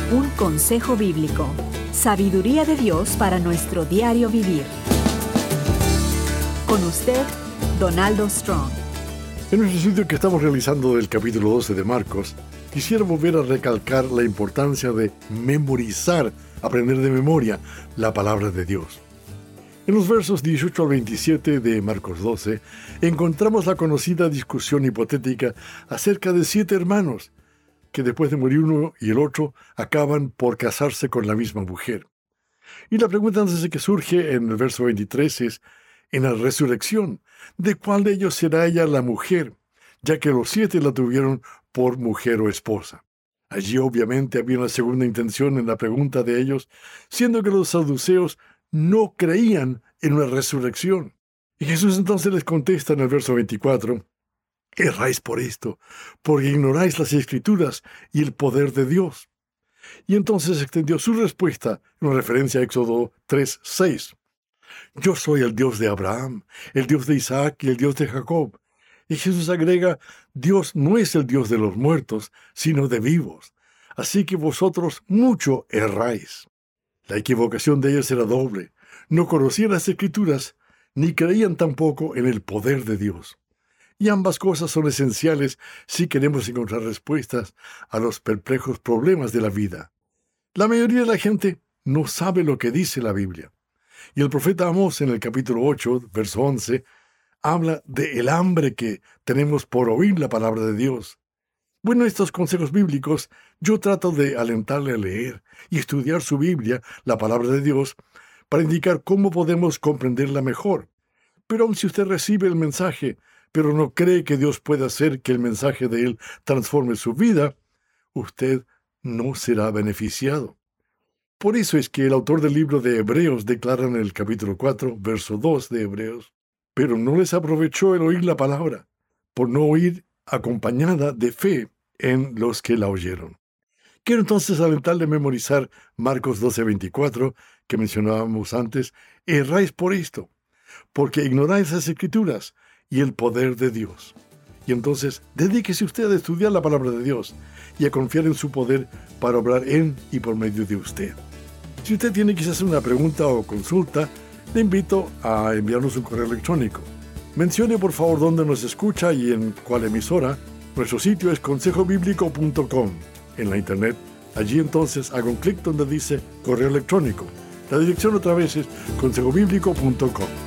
Un consejo bíblico. Sabiduría de Dios para nuestro diario vivir. Con usted, Donaldo Strong. En nuestro estudio que estamos realizando del capítulo 12 de Marcos, quisiera volver a recalcar la importancia de memorizar, aprender de memoria la palabra de Dios. En los versos 18 al 27 de Marcos 12, encontramos la conocida discusión hipotética acerca de 7 hermanos, que después de morir uno y el otro, acaban por casarse con la misma mujer. Y la pregunta entonces que surge en el verso 23 es, en la resurrección, ¿de cuál de ellos será ella la mujer? Ya que los 7 la tuvieron por mujer o esposa. Allí obviamente había una segunda intención en la pregunta de ellos, siendo que los saduceos no creían en una resurrección. Y Jesús entonces les contesta en el verso 24, erráis por esto, porque ignoráis las Escrituras y el poder de Dios. Y entonces extendió su respuesta en referencia a Éxodo 3:6. Yo soy el Dios de Abraham, el Dios de Isaac y el Dios de Jacob. Y Jesús agrega, Dios no es el Dios de los muertos, sino de vivos. Así que vosotros mucho erráis. La equivocación de ellos era doble. No conocían las Escrituras, ni creían tampoco en el poder de Dios. Y ambas cosas son esenciales si queremos encontrar respuestas a los perplejos problemas de la vida. La mayoría de la gente no sabe lo que dice la Biblia. Y el profeta Amós en el capítulo 8, verso 11, habla de el hambre que tenemos por oír la palabra de Dios. Bueno, estos consejos bíblicos yo trato de alentarle a leer y estudiar su Biblia, la palabra de Dios, para indicar cómo podemos comprenderla mejor. Pero aun si usted recibe el mensaje, pero no cree que Dios puede hacer que el mensaje de Él transforme su vida, usted no será beneficiado. Por eso es que el autor del libro de Hebreos declara en el capítulo 4, verso 2 de Hebreos, pero no les aprovechó el oír la palabra, por no oír acompañada de fe en los que la oyeron. Quiero entonces alentarle a memorizar Marcos 12:24, que mencionábamos antes, erráis por esto, porque ignoráis las Escrituras y el poder de Dios. Y entonces, dedíquese usted a estudiar la palabra de Dios y a confiar en su poder para obrar en y por medio de usted. Si usted tiene quizás una pregunta o consulta, le invito a enviarnos un correo electrónico. Mencione por favor dónde nos escucha y en cuál emisora. Nuestro sitio es consejobiblico.com. En la internet, allí entonces haga un clic donde dice correo electrónico. La dirección otra vez es consejobiblico.com.